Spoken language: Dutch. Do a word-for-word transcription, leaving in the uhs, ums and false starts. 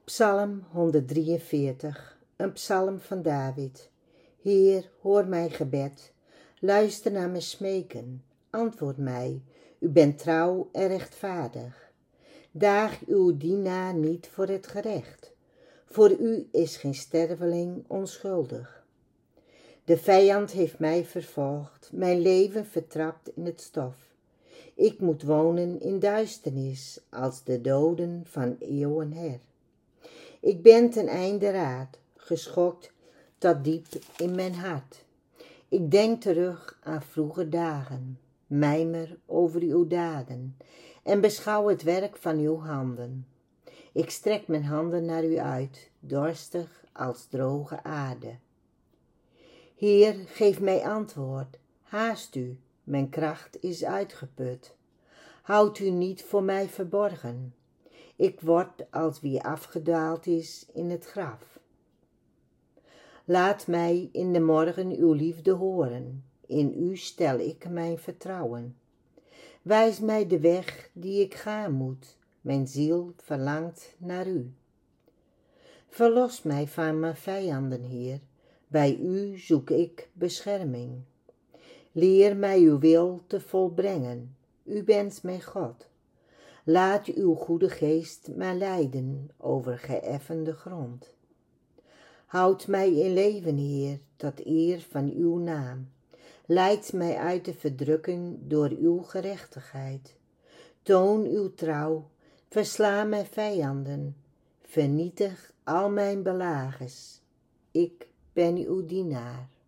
Psalm honderddrieënveertig, een psalm van David. Heer, hoor mijn gebed, luister naar mijn smeken, antwoord mij, u bent trouw en rechtvaardig. Daag uw dienaar niet voor het gerecht, voor u is geen sterveling onschuldig. De vijand heeft mij vervolgd, mijn leven vertrapt in het stof. Ik moet wonen in duisternis, als de doden van eeuwen her. Ik ben ten einde raad, geschokt tot diep in mijn hart. Ik denk terug aan vroege dagen, mijmer over uw daden en beschouw het werk van uw handen. Ik strek mijn handen naar u uit, dorstig als droge aarde. Heer, geef mij antwoord, haast u, mijn kracht is uitgeput. Houd u niet voor mij verborgen. Ik word als wie afgedaald is in het graf. Laat mij in de morgen uw liefde horen, in u stel ik mijn vertrouwen. Wijs mij de weg die ik gaan moet, mijn ziel verlangt naar u. Verlos mij van mijn vijanden, Heer, bij u zoek ik bescherming. Leer mij uw wil te volbrengen, u bent mijn God. Laat uw goede geest mij leiden over geëffende grond. Houd mij in leven, Heer, tot eer van uw naam. Leid mij uit de verdrukking door uw gerechtigheid. Toon uw trouw, versla mijn vijanden, vernietig al mijn belagers. Ik ben uw dienaar.